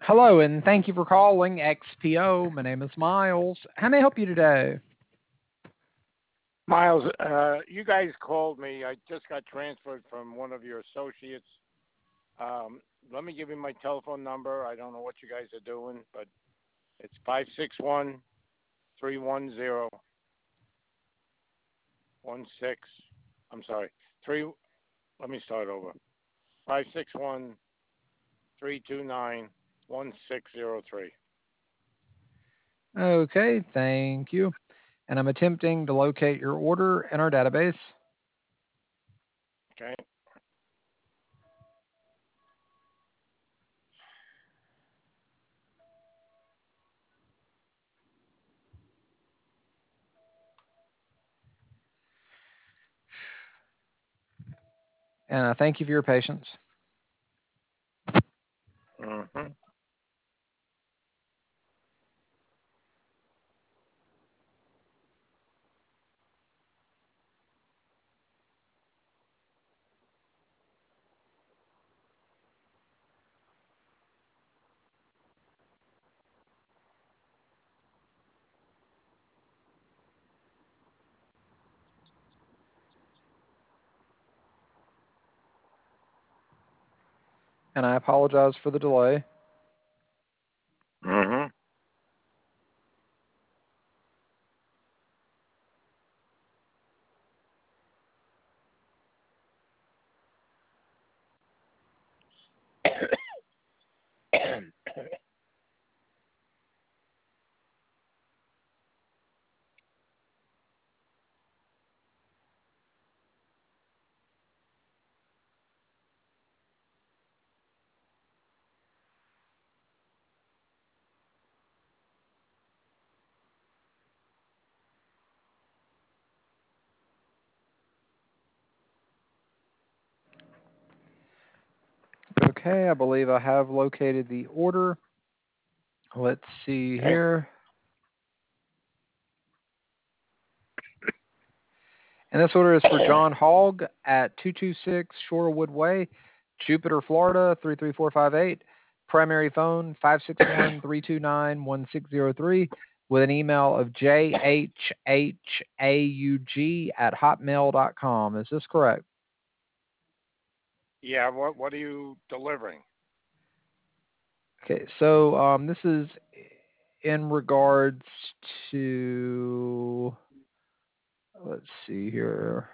Hello, and thank you for calling XPO. My name is Miles. How may I help you today? Miles, you guys called me. I just got transferred from one of your associates. Let me give you my telephone number. I don't know what you guys are doing, but it's 561-310-16. I'm sorry. 3 Let me start over. 561-329-1603. Okay, thank you. And I'm attempting to locate your order in our database. Okay? And I thank you for your patience. Mm-hmm. And I apologize for the delay. Mm-hmm. Okay, I believe I have located the order. Let's see Okay. here. And this order is for John Hogg at 226 Shorewood Way, Jupiter, Florida 33458. Primary phone 561-329-1603 with an email of jhhaug@hotmail.com. Is this correct? Yeah, what are you delivering? Okay, so this is in regards to, let's see here.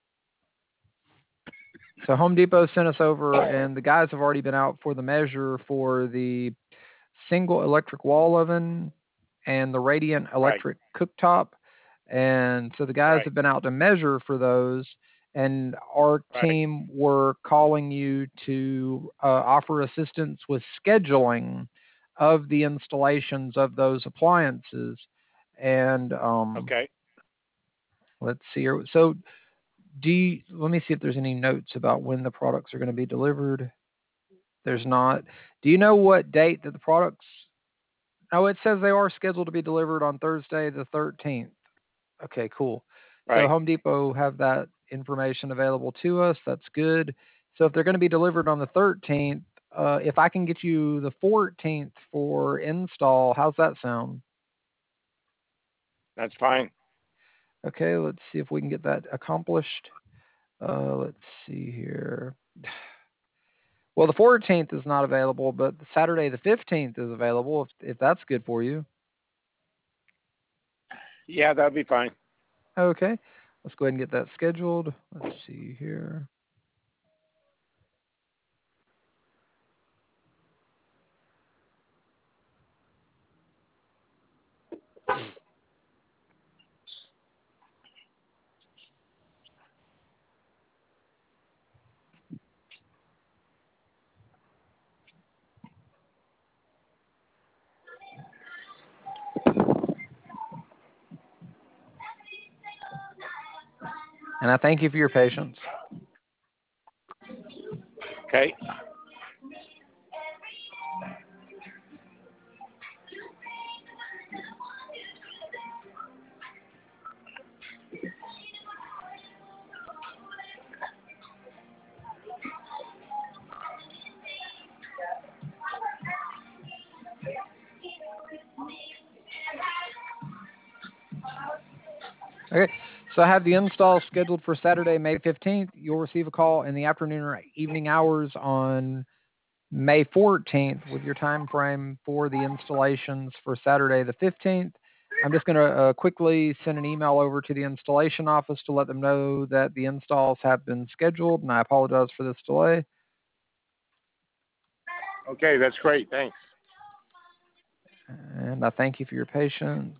So Home Depot sent us over, and the guys have already been out for the measure for the single electric wall oven and the radiant Right. electric cooktop. And so the guys Right. have been out to measure for those. And our Right. team were calling you to offer assistance with scheduling of the installations of those appliances. And Okay. let's see here. So, let me see if there's any notes about when the products are going to be delivered. There's not. Do you know what date that the products? Oh, it says they are scheduled to be delivered on Thursday the 13th. Okay, cool. So Right. Home Depot have that information available to us. That's good. So if they're going to be delivered on the 13th, if I can get you the 14th for install, how's that sound? That's fine. Okay, let's see if we can get that accomplished. Let's see here. Well, the 14th is not available, but Saturday the 15th is available if that's good for you. Yeah, that'd be fine. Okay, let's go ahead and get that scheduled. Let's see here. And I thank you for your patience. Okay. Okay, so I have the install scheduled for Saturday, May 15th. You'll receive a call in the afternoon or evening hours on May 14th with your time frame for the installations for Saturday the 15th. I'm just going to quickly send an email over to the installation office to let them know that the installs have been scheduled, and I apologize for this delay. Okay, that's great. Thanks. And I thank you for your patience.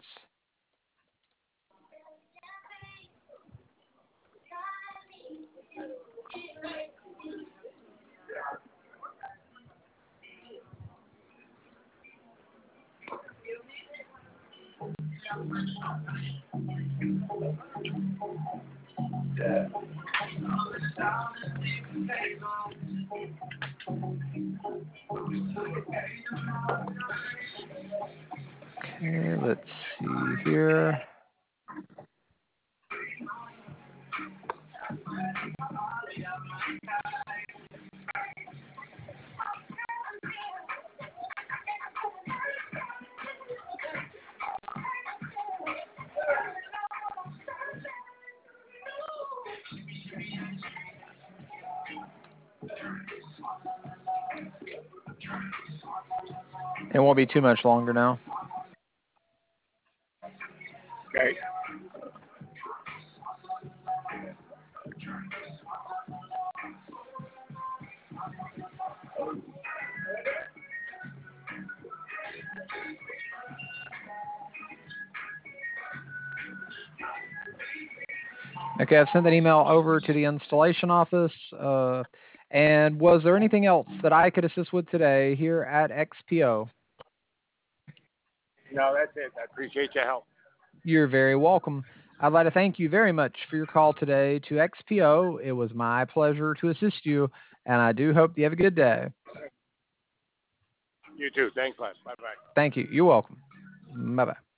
Okay, let's see here. It won't be too much longer now. Okay. Okay, I've sent that email over to the installation office. And was there anything else that I could assist with today here at XPO? No, that's it. I appreciate your help. You're very welcome. I'd like to thank you very much for your call today to XPO. It was my pleasure to assist you, and I do hope you have a good day. You too. Thanks, Les. Bye-bye. Thank you. You're welcome. Bye-bye.